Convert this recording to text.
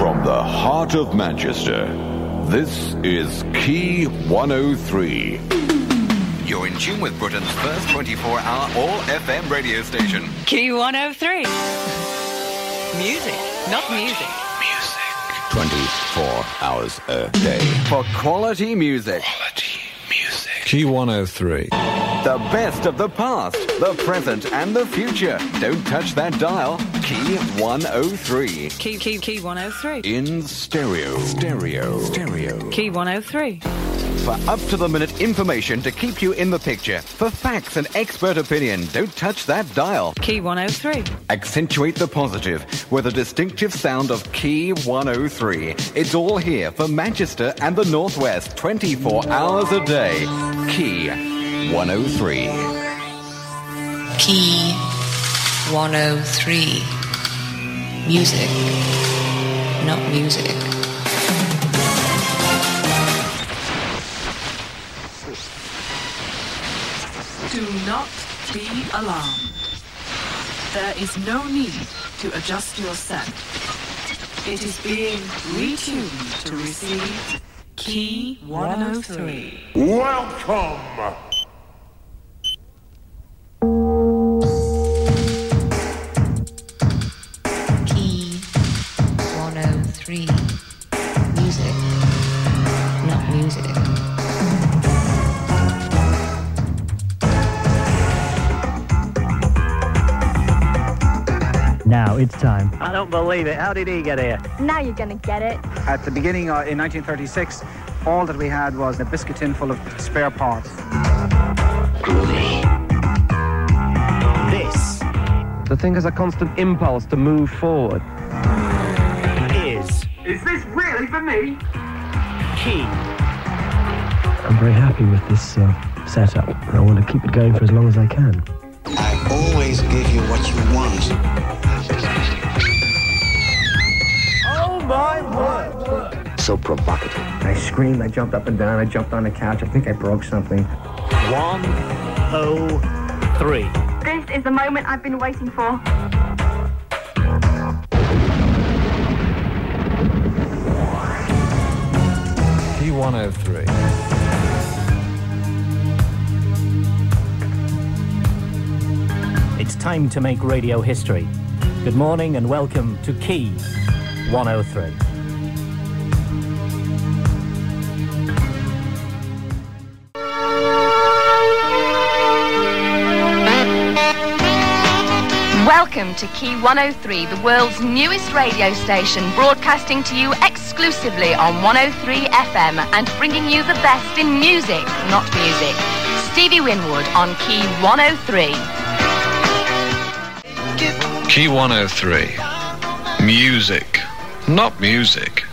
From the heart of Manchester, this is Key 103. You're in tune with Britain's first 24-hour all-FM radio station. Key 103. Music, not music. Music. 24 hours a day. For quality music. Quality music. Key 103. The best of the past, the present, and the future. Don't touch that dial. Key 103. Key 103. In stereo. Key 103. For up-to-the-minute information to keep you in the picture. For facts and expert opinion, don't touch that dial. Key 103. Accentuate the positive with a distinctive sound of Key 103. It's all here for Manchester and the Northwest, 24 hours a day. Key 103. Key 103. Music, not music. Do not be alarmed. There is no need to adjust your set. It is being retuned to receive Key 103. Welcome! Key 103. Music, not music. Now it's time. I don't believe it. How did he get here? Now you're gonna get it. At the beginning, in 1936, all that we had was a biscuit tin full of spare parts. This The thing has a constant impulse to move forward. is Is this really for me? Key. I'm very happy with this setup, and I want to keep it going for as long as I can. I always give you what you want. Oh my word! So provocative. I screamed, I jumped up and down, I jumped on the couch. I think I broke something. 103. This is the moment I've been waiting for. Key 103. It's time to make radio history. Good morning and welcome to Key 103. Welcome to Key 103, the world's newest radio station, broadcasting to you exclusively on 103 FM and bringing you the best in music, not music. Stevie Winwood on Key 103. Key 103. Music, not music.